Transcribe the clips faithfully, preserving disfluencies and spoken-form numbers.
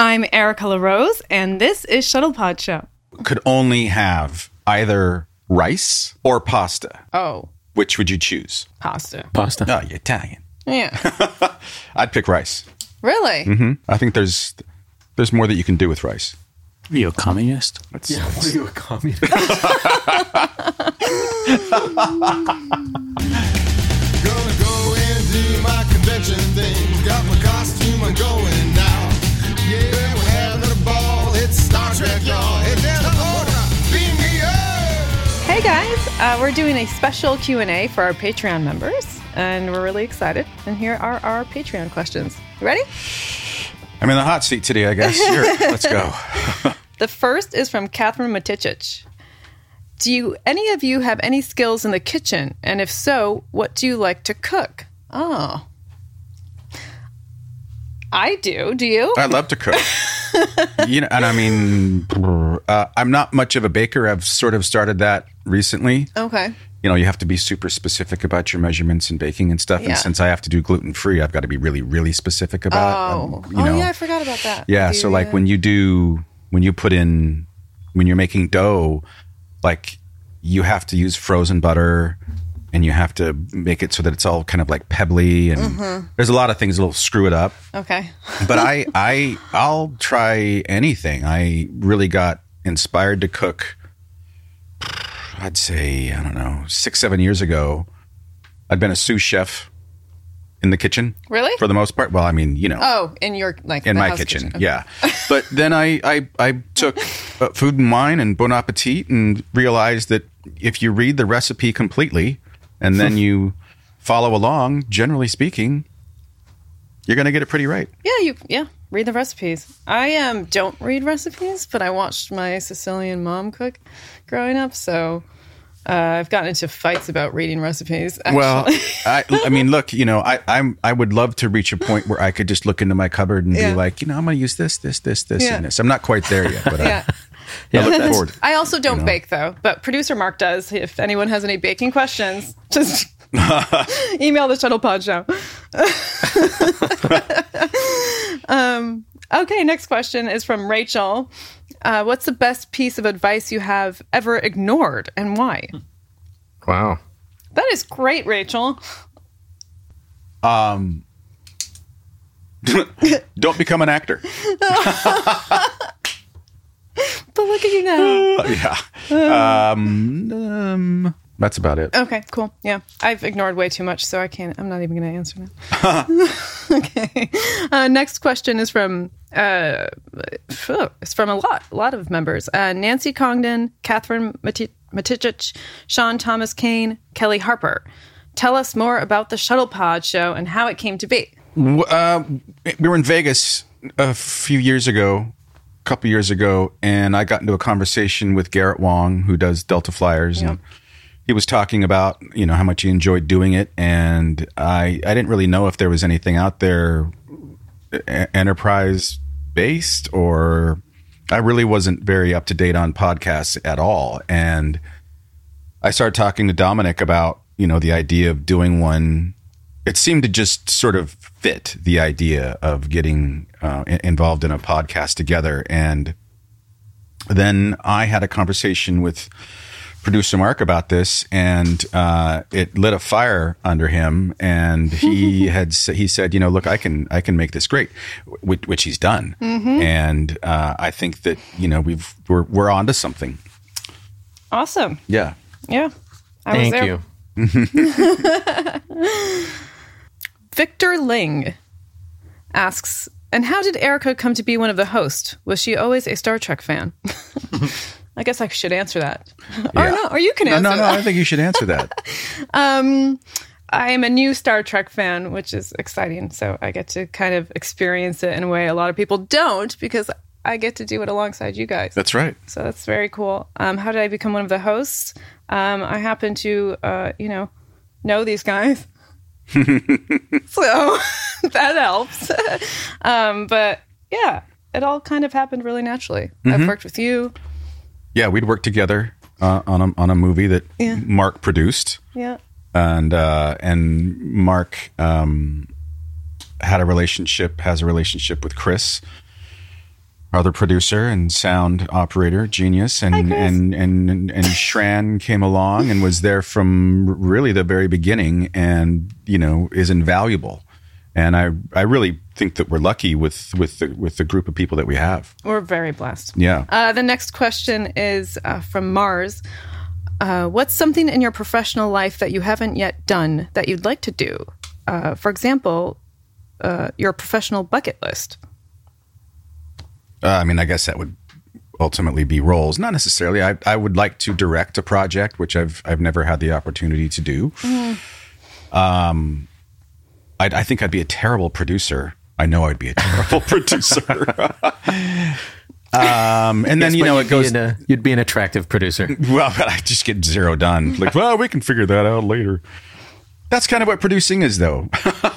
I'm Erica LaRose, and this is Shuttlepod Show. Could only have either rice or pasta. Oh. Which would you choose? Pasta. Pasta. Oh, you're Italian. Yeah. I'd pick rice. Really? Mm-hmm. I think there's there's more that you can do with rice. Are you a communist? That's, Yeah, that's, what are you, a communist? Gonna go and do my convention thing. Got my costume, I'm going now. Yeah, we're having a ball. It's Star Trek, y'all. Hey, down the border, beam me up. Hey guys, uh, we're doing a special Q and A for our Patreon members, and we're really excited. And here are our Patreon questions. You ready? I'm in the hot seat today, I guess. Here, let's go. The first is from Catherine Maticic. Do you, any of you have any skills in the kitchen? And if so, what do you like to cook? Oh. I do. Do you? I love to cook. You know, and I mean, uh, I'm not much of a baker. I've sort of started that recently. Okay. You know, you have to be super specific about your measurements and baking and stuff. Yeah. And since I have to do gluten free, I've got to be really, really specific about. Oh. Um, you oh, know, yeah, I forgot about that. Yeah. You, So, like uh, when you do, when you put in, when you're making dough, like you have to use frozen butter and you have to make it so that it's all kind of like pebbly. And Mm-hmm. there's a lot of things that'll screw it up. Okay. But I, I, I'll try anything. I really got inspired to cook. I'd say, I don't know, six, seven years ago. I'd been a sous chef in the kitchen. Really? For the most part. Well, I mean, you know. Oh, in your, like, in the my house kitchen, Okay. yeah. But then I, I, I took uh, Food and Wine and Bon Appetit and realized that if you read the recipe completely and then you follow along, generally speaking, you're going to get it pretty right. Yeah, you, yeah. Read the recipes. I um don't read recipes, but I watched my Sicilian mom cook growing up, so uh, I've gotten into fights about reading recipes. Actually. Well, I, I mean, look, you know, I, I'm, I would love to reach a point where I could just look into my cupboard and Yeah. be like, you know, I'm going to use this, this, this, this, Yeah. and this. I'm not quite there yet, but yeah. I, I look forward. I also don't You know. bake though, but producer Mark does. If anyone has any baking questions, just email the Shuttlepod Show. um, okay, next question is from Rachel. Uh, what's the best piece of advice you have ever ignored and why? Wow. That is great, Rachel. Um, don't become an actor. But look at you now. yeah. Um, um, that's about it. Okay, cool. Yeah, I've ignored way too much, so I can't. I'm not even going to answer now. Okay. Uh, next question is from. Uh, it's from a lot, a lot of members. Uh, Nancy Congdon, Catherine Mati- Maticic, Sean Thomas Kane, Kelly Harper. Tell us more about the Shuttlepod Show and how it came to be. Uh, we were in Vegas a few years ago, a couple years ago, and I got into a conversation with Garrett Wong, who does Delta Flyers, Yep. and he was talking about, you know, how much he enjoyed doing it, and I, I didn't really know if there was anything out there e- enterprise based, or I really wasn't very up to date on podcasts at all, and I started talking to Dominic about, you know, the idea of doing one. It seemed to just sort of fit the idea of getting uh, i- involved in a podcast together. And then I had a conversation with producer Mark about this, and uh, it lit a fire under him. And he had sa- he said, you know, look, I can I can make this great, which, which he's done. And uh, I think that, you know, we've we're we're onto something. Awesome. Yeah. Yeah. I Thank was there. you. Victor Ling asks, and how did Erica come to be one of the hosts? Was she always a Star Trek fan? I guess I should answer that. Or Yeah. no, or you can No, answer no, no. that. I think you should answer that. Um, I am a new Star Trek fan, which is exciting. So I get to kind of experience it in a way a lot of people don't, because I get to do it alongside you guys. That's right. So that's very cool. Um, how did I become one of the hosts? Um, I happen to, uh, you know, know these guys. So that helps. um, but yeah, it all kind of happened really naturally. I've worked with you. Yeah, we'd worked together uh, on a on a movie that Yeah. Mark produced, Yeah. and uh, and Mark um, had a relationship, has a relationship with Chris, our other producer and sound operator, genius, and and, and and and Shran came along and was there from really the very beginning, and you know is invaluable. And I I really think that we're lucky with with the with the group of people that we have. We're very blessed. Yeah. Uh, the next question is uh, from Mars. Uh, what's something in your professional life that you haven't yet done that you'd like to do? Uh, for example, uh, your professional bucket list. Uh, I mean, I guess that would ultimately be roles. Not necessarily. I I would like to direct a project, which I've I've never had the opportunity to do. Mm. Um, I I think I'd be a terrible producer. I know I'd be a terrible producer. um, and then yes, you know it goes. Be a, you'd be an attractive producer. Well, but I just get zero done. Like, well, we can figure that out later. That's kind of what producing is, though.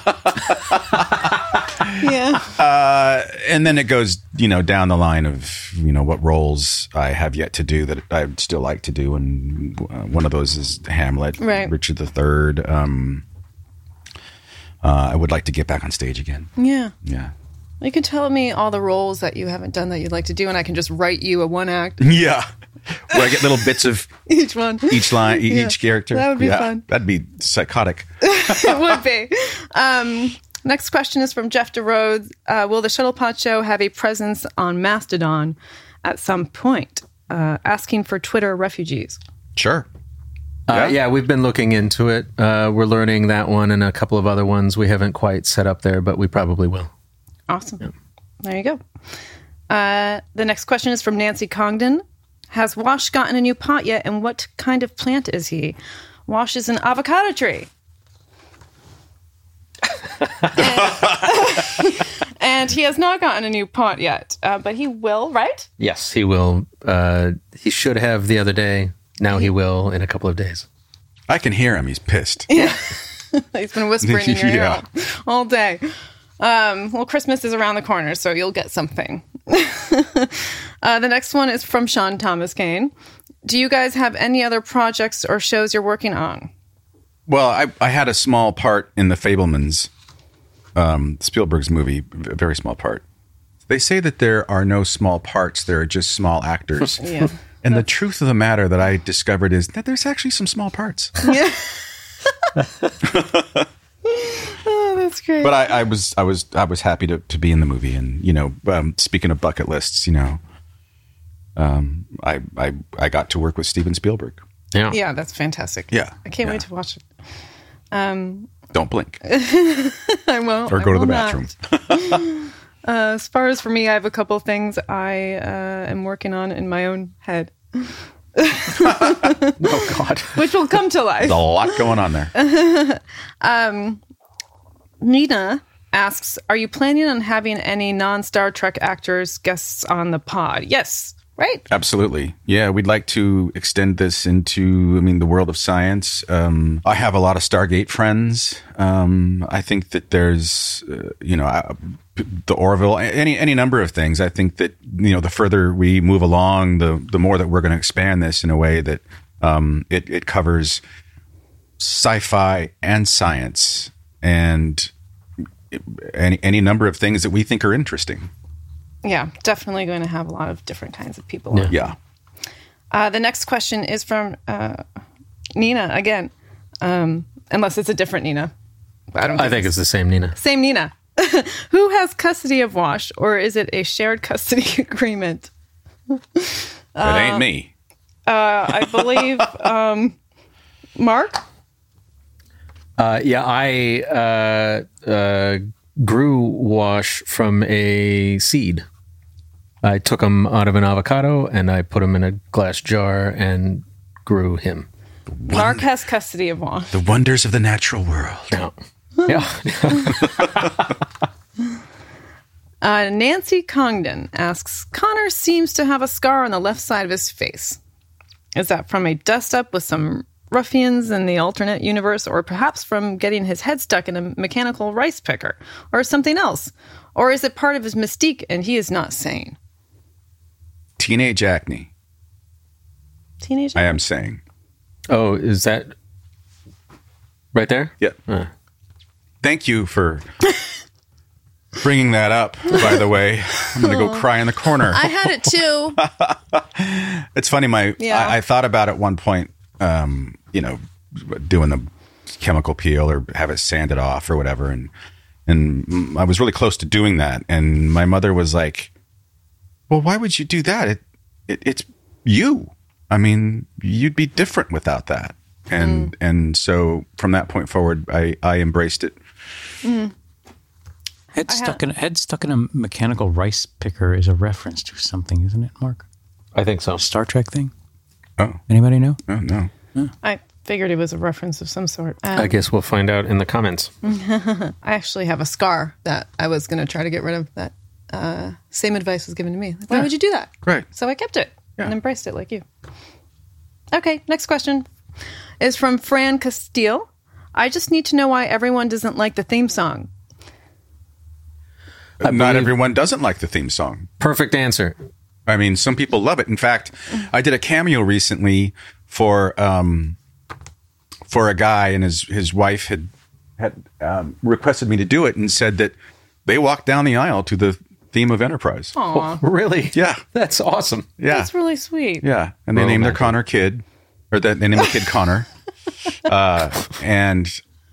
Yeah. Uh, and then it goes, you know, down the line of, you know, what roles I have yet to do that I'd still like to do. And uh, one of those is Hamlet, right. Richard the Third. Um, uh, I would like to get back on stage again. Yeah. Yeah. You can tell me all the roles that you haven't done that you'd like to do, and I can just write you a one act. Yeah. Where I get little bits of each one, each line, e- yeah. each character. That would be yeah, fun. That'd be psychotic. It would be. Um, next question is from Jeff DeRodes. Uh, will the Shuttle Pod Show have a presence on Mastodon at some point? Uh, asking for Twitter refugees. Sure. Uh, Yeah. yeah, we've been looking into it. Uh, we're learning that one and a couple of other ones we haven't quite set up there, but we probably will. Awesome. Yeah. There you go. Uh, the next question is from Nancy Congdon. Has Wash gotten a new pot yet, and what kind of plant is he? Wash is an avocado tree. and, and he has not gotten a new pot yet, uh, but he will, right? Yes, he will. Uh, he should have the other day. Now he will in a couple of days. I can hear him. He's pissed. Yeah. He's been whispering in your ear Yeah. all, all day. Um, well, Christmas is around the corner, so you'll get something. uh, the next one is from Sean Thomas Kane. Do you guys have any other projects or shows you're working on? Well, I, I had a small part in The Fabelmans, um, Spielberg's movie, a very small part. They say that there are no small parts, there are just small actors. Yeah. And the truth of the matter that I discovered is that there's actually some small parts. Yeah. Oh, that's great. But I, I was I was I was happy to, to be in the movie, and you know, um, speaking of bucket lists, you know, um, I I I got to work with Steven Spielberg. Yeah. Yeah, that's fantastic. Yeah, I can't yeah. wait to watch it. Um, Don't blink I won't. or I go to will the not. bathroom. Uh, as far as for me, I have a couple of things I uh, am working on in my own head, Oh, God. which will come to life. There's a lot going on there. Nina asks, are you planning on having any non-Star Trek actors guests on the pod? Yes, right? Absolutely. Yeah, we'd like to extend this into, I mean, the world of science. Um, I have a lot of Stargate friends. Um, I think that there's, uh, you know, uh, the Orville, any any number of things. I think that, you know, the further we move along, the the more that we're going to expand this in a way that um, it, it covers sci-fi and science and any any number of things that we think are interesting. Yeah, definitely going to have a lot of different kinds of people. Yeah. on. Yeah. Uh, the next question is from uh, Nina again, um, unless it's a different Nina. I don't. I think it's the same Nina. Same Nina. Who has custody of Wash, or is it a shared custody agreement? It ain't me. Uh, I believe um, Mark. Uh, yeah, I uh, uh, grew Wash from a seed. I took him out of an avocado and I put him in a glass jar and grew him. Mark has custody of Wash. The wonders of the natural world. Yeah. Yeah. Uh, Nancy Congdon asks, Connor seems to have a scar on the left side of his face. Is that from a dust-up with some ruffians in the alternate universe, or perhaps from getting his head stuck in a mechanical rice picker, or something else? Or is it part of his mystique and he is not sane? Teenage acne, Teenage? I am saying. Oh, is that right there? Yeah. Uh. Thank you for bringing that up, by the way. I'm going to go cry in the corner. I had it too. It's funny. My Yeah. I, I thought about at one point, um, you know, doing the chemical peel or have it sanded off or whatever, and and I was really close to doing that. And my mother was like, "Well, why would you do that? It, it it's you. I mean, you'd be different without that." And mm. and so from that point forward, I I embraced it. Mm. Head I stuck ha- in head stuck in a mechanical rice picker is a reference to something, isn't it, Mark? I think so. Star Trek thing? Oh, Anybody know? oh no. I figured it was a reference of some sort. Um, I guess we'll find out in the comments. I actually have a scar that I was going to try to get rid of. That uh, same advice was given to me. Like, why Yeah. would you do that? Right. So I kept it Yeah. and embraced it like you. Okay, next question is from Fran Castile. I just need to know why everyone doesn't like the theme song. Not believe- everyone doesn't like the theme song. Perfect answer. I mean, some people love it. In fact, I did a cameo recently for um, for a guy, and his his wife had had um, requested me to do it, and said that they walked down the aisle to the theme of Enterprise. Aw, Really? Yeah, That's awesome. yeah, that's really sweet. yeah. And they named their Romantic. Connor kid, or they they named the kid Connor, uh, and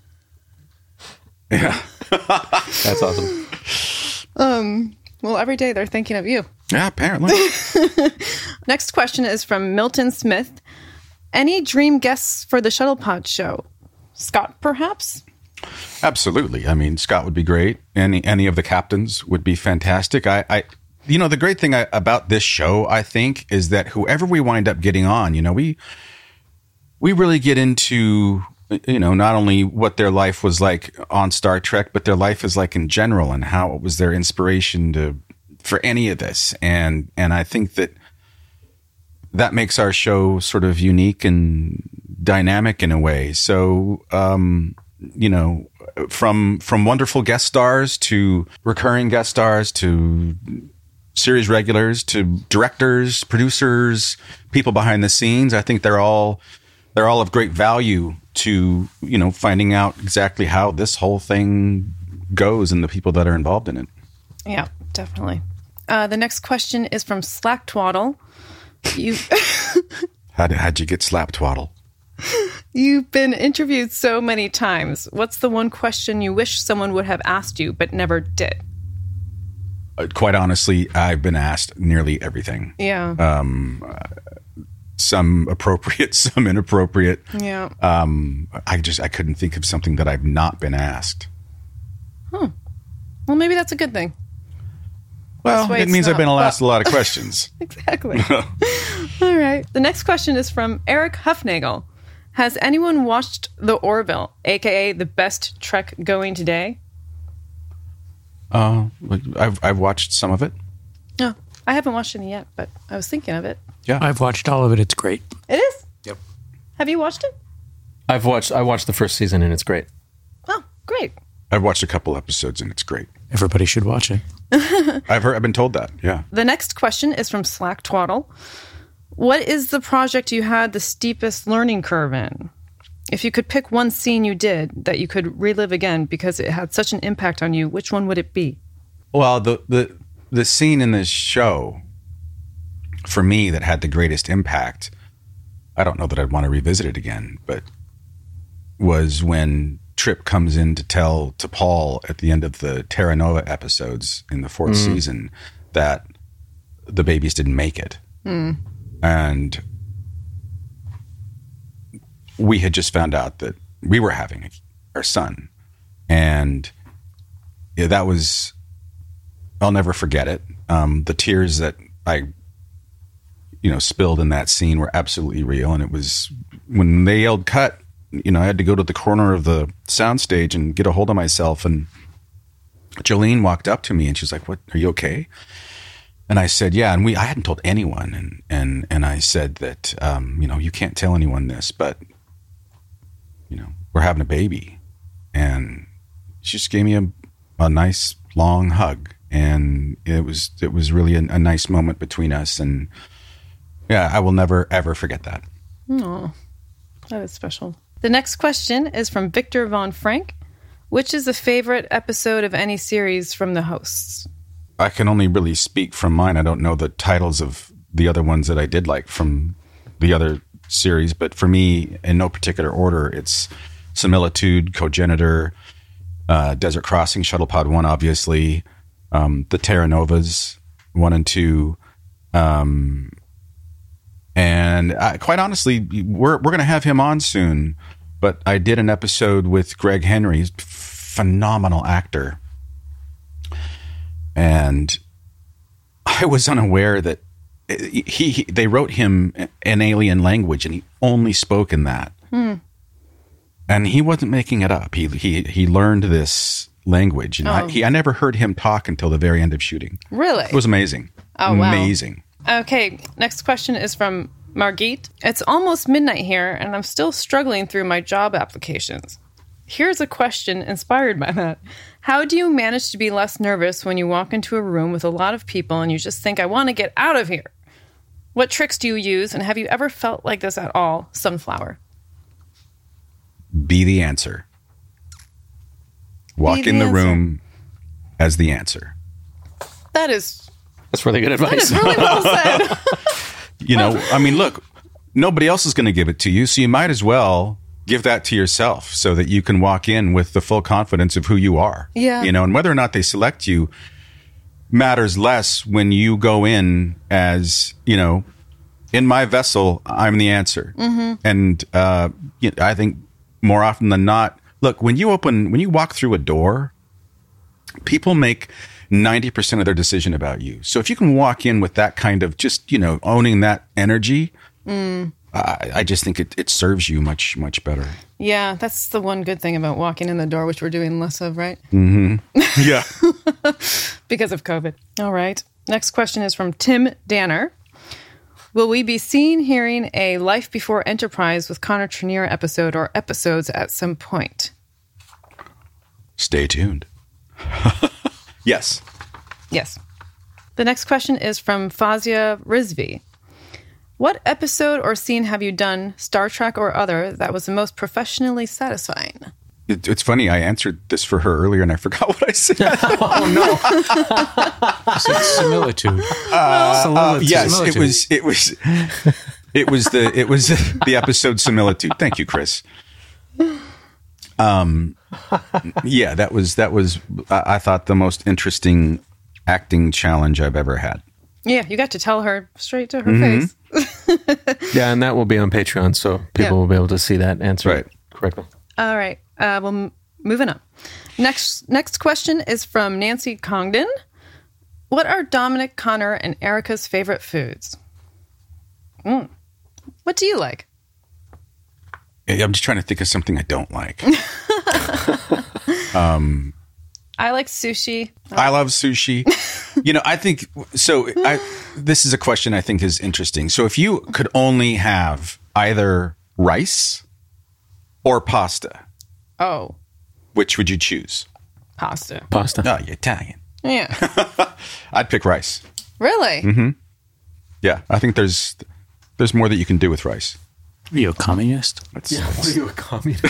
yeah, That's awesome. Um, well, every day they're thinking of you. yeah. Apparently, Next question is from Milton Smith. Any dream guests for the Shuttle Pod show? Scott, perhaps? absolutely. I mean, Scott would be great. Any any of the captains would be fantastic. I, I you know, the great thing I, about this show, I think, is that whoever we wind up getting on, you know, we we really get into, you know, not only what their life was like on Star Trek, but their life is like in general, and how it was their inspiration to for any of this. And and I think that that makes our show sort of unique and dynamic in a way. So, um, you know, from from wonderful guest stars to recurring guest stars to series regulars to directors, producers, people behind the scenes, I think they're all they're all of great value to, you know, finding out exactly how this whole thing goes and the people that are involved in it. Yeah, definitely. Uh, the next question is from Slack Twaddle. You, How'd, how'd you get slap twaddle? you've been interviewed so many times. What's the one question you wish someone would have asked you but never did? Uh, quite honestly, I've been asked nearly everything. Yeah. Um, some appropriate, some inappropriate. yeah. Um, I just I couldn't think of something that I've not been asked. Well, maybe that's a good thing. Well, why it it's means I've not- been asked a lot of questions. Exactly. All right. The next question is from Eric Huffnagel. Has anyone watched The Orville, a k a the best Trek going today? Uh, I've I've watched some of it. No, I haven't watched any yet, but I was thinking of it. Yeah, I've watched all of it. It's great. It is? Yep. Have you watched it? I've watched. I watched the first season and it's great. Oh, great. I've watched a couple episodes and it's great. Everybody should watch it. I've heard. I've been told that. Yeah. The next question is from Slack Twaddle. What is the project you had the steepest learning curve in? If you could pick one scene you did that you could relive again because it had such an impact on you, which one would it be? Well, the the the scene in this show, for me, that had the greatest impact, I don't know that I'd want to revisit it again, but was when Trip comes in to tell to Paul at the end of the Terra Nova episodes in the fourth Mm. season that the babies didn't make it. Mm. And we had just found out that we were having our son. And yeah, that was, I'll never forget it. Um, the tears that I, you know, spilled in that scene were absolutely real. And it was when they yelled cut, you know, I had to go to the corner of the soundstage and get a hold of myself. And Jolene walked up to me and she's like, "What, are you okay?" And I said, "Yeah." And we, I hadn't told anyone. And, and, and I said that, um, you know, you can't tell anyone this, but, you know, we're having a baby. And she just gave me a, a nice long hug. And it was, it was really a, a nice moment between us. And yeah, I will never, ever forget that. Oh, that is special. The next question is from Victor Von Frank. Which is the favorite episode of any series from the hosts? I can only really speak from mine. I don't know the titles of the other ones that I did like from the other series, but for me, in no particular order, it's Similitude, Cogenitor, uh, Desert Crossing, Shuttlepod one, obviously, um, the Terra Novas one and two, um, and I, quite honestly, we're we're going to have him on soon. But I did an episode with Greg Henry, he's a phenomenal actor, and I was unaware that he, he they wrote him an alien language, and he only spoke in that. Hmm. And he wasn't making it up. He he he learned this language, and Oh. I, he I never heard him talk until the very end of shooting. Really? It was amazing. Oh, wow. Amazing. Okay, next question is from Margit. It's almost midnight here, and I'm still struggling through my job applications. Here's a question inspired by that. How do you manage to be less nervous when you walk into a room with a lot of people and you just think, I want to get out of here? What tricks do you use, and have you ever felt like this at all? Sunflower. Be the answer. Walk the in the answer. room as the answer. That is, That's really good that is advice. really well said. You know, I mean, look, nobody else is going to give it to you, so you might as well give that to yourself so that you can walk in with the full confidence of who you are. Yeah. You know, and whether or not they select you matters less when you go in as, you know, in my vessel, I'm the answer. Mm-hmm. And uh, you know, I think more often than not, look, when you open, when you walk through a door, people make ninety percent of their decision about you. So if you can walk in with that kind of just, you know, owning that energy, mm. I, I just think it, it serves you much, much better. Yeah, that's the one good thing about walking in the door, which we're doing less of, right? Yeah. Because of COVID. All right. Next question is from Tim Danner. Will we be seeing, hearing a Life Before Enterprise with Connor Trenier episode or episodes at some point? Stay tuned. Yes. Yes. The next question is from Fazia Rizvi. What episode or scene have you done, Star Trek or other, that was the most professionally satisfying? It, it's funny. I answered this for her earlier and I forgot what I said. You said similitude. Uh, yes, Similitude. it was. It was. It was the. It was the episode Similitude. Thank you, Chris. Um, yeah, that was that was. I, I thought the most interesting acting challenge I've ever had. Yeah, you got to tell her straight to her face. Yeah, and that will be on Patreon, so people Yeah. will be able to see that answer Right. correctly. All right. Uh, well, m- moving on. Next, next question is from Nancy Congdon. What are Dominic, Connor, and Erica's favorite foods? Mm. What do you like? I'm just trying to think of something I don't like. I like sushi. I love sushi. You know, I think so. I, this is a question I think is interesting. So, if you could only have either rice or pasta, Oh, which would you choose? pasta. Pasta. Oh, you're Italian. Yeah. I'd pick rice. Really? Yeah, I think there's there's more that you can do with rice. Are you a communist? That's, Are you a communist?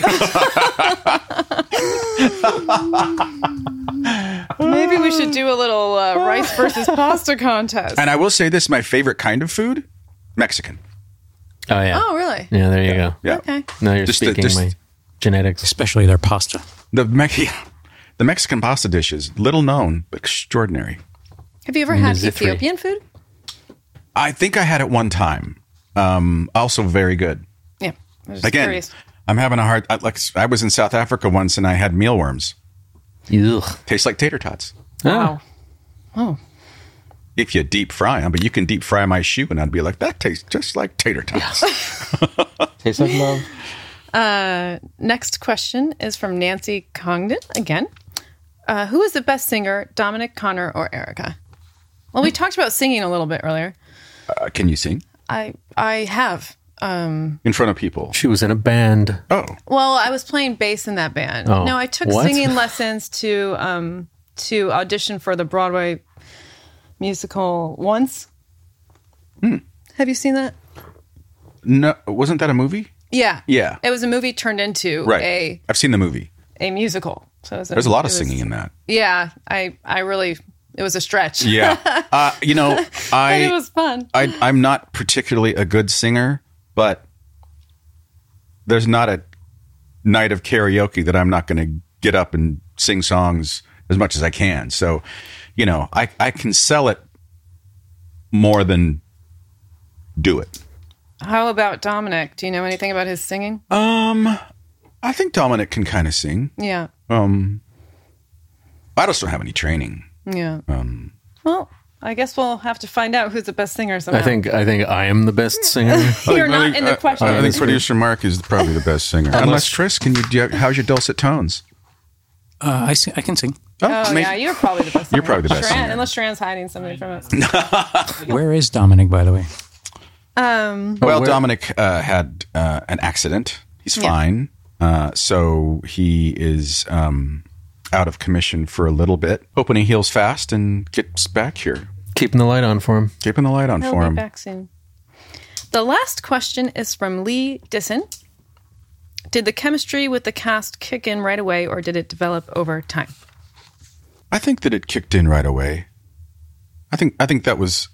Maybe we should do a little uh, rice versus pasta contest. And I will say this: my favorite kind of food, Mexican. Oh, yeah. Oh, really? Yeah, there you go. Yeah, Okay. Now you're Just the- speaking just- my genetics. Especially their pasta. the Me- yeah, the Mexican pasta dishes, little known, but extraordinary. Have you ever had Is it free? Ethiopian food? I think I had it one time. Um, also very good. Yeah. I was just Again, curious. I'm having a hard. I, like I was in South Africa once, and I had mealworms. Ugh. Tastes like tater tots. Wow. Oh. If you deep fry them, but you can deep fry my shoe, and I'd be like, that tastes just like tater tots. Tastes like love. Uh, next question is from Nancy Congdon again. Uh, who is the best singer, Dominic, Connor, or Erica? Well, we talked about singing a little bit earlier. Uh, can you sing I I have. Um, in front of people? She was in a band. Oh, well, I was playing bass in that band. Oh, no, I took what? singing lessons to um, to audition for the Broadway musical once. Have you seen that? no! Wasn't that a movie? Yeah. Yeah. It was a movie turned into Right. a I've seen the movie. a musical. So it was There's a lot of it was- singing in that. Yeah, I, I really, it was a stretch. Yeah. Uh, you know, But I, it was fun. I, I'm not particularly a good singer, but there's not a night of karaoke that I'm not going to get up and sing songs as much as I can. So, you know, I, I can sell it more than do it. How about Dominic? Do you know anything about his singing? Um, I think Dominic can kind of sing. Yeah. Um, I just don't have any training. Yeah. Um, Well, I guess we'll have to find out who's the best singer somehow. I think I think I am the best singer. You're I not think- in the I- question. I, think producer Mark is probably the best singer. Unless, Unless- Tris, can you, do you? How's your dulcet tones? Uh, I sing, I can sing. Oh, maybe- yeah, you're probably the best singer. You're probably the best Sharon, singer. Unless Sharon's hiding something from us. Where is Dominic, by the way? Um, Well, where- Dominic uh, had uh, an accident. He's Yeah. fine. Uh, so he is um, out of commission for a little bit. Hoping he heals fast and gets back here. Keeping the light on for him. Keeping the light on he'll for be him. back soon. The last question is from Lee Disson. Did the chemistry with the cast kick in right away, or did it develop over time? I think that it kicked in right away. I think I think that was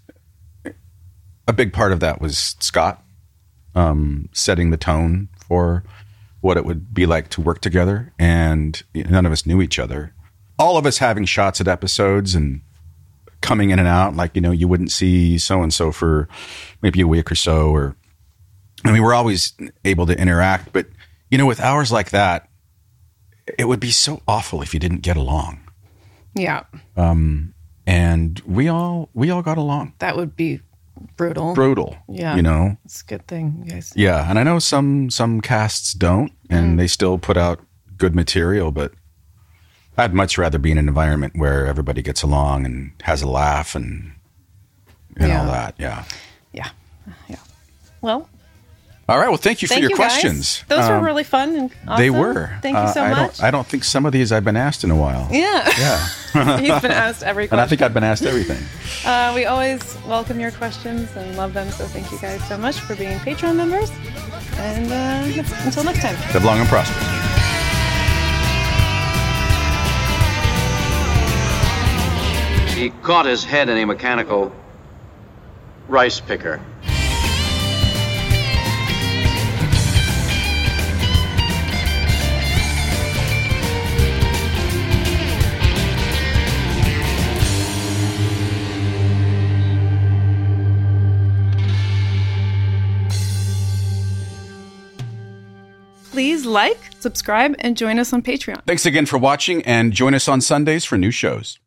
a big part of that was Scott um, setting the tone for what it would be like to work together, and none of us knew each other. All of us having shots at episodes and coming in and out, like, you know, you wouldn't see so and so for maybe a week or so, or I mean, we're always able to interact, but you know, with hours like that, it would be so awful if you didn't get along. Yeah, And we all we all got along. that would be brutal. Brutal. Yeah. You know? It's a good thing, you guys. Yeah. And I know some some casts don't, and they still put out good material, but I'd much rather be in an environment where everybody gets along and has a laugh and and Yeah. all that. Yeah. Yeah, yeah. Well, All right. Well, thank you thank for your you questions. guys. Those Um, were really fun and awesome. They were. Thank you Uh, so I much. Don't, I don't think some of these I've been asked in a while. yeah, Yeah. he's been asked every And I question. think I've been asked everything. Uh, we always welcome your questions and love them. So thank you guys so much for being Patreon members. And uh, until next time. Live long and prosperous. He caught his head in a mechanical rice picker. Please like, subscribe, and join us on Patreon. Thanks again for watching, and join us on Sundays for new shows.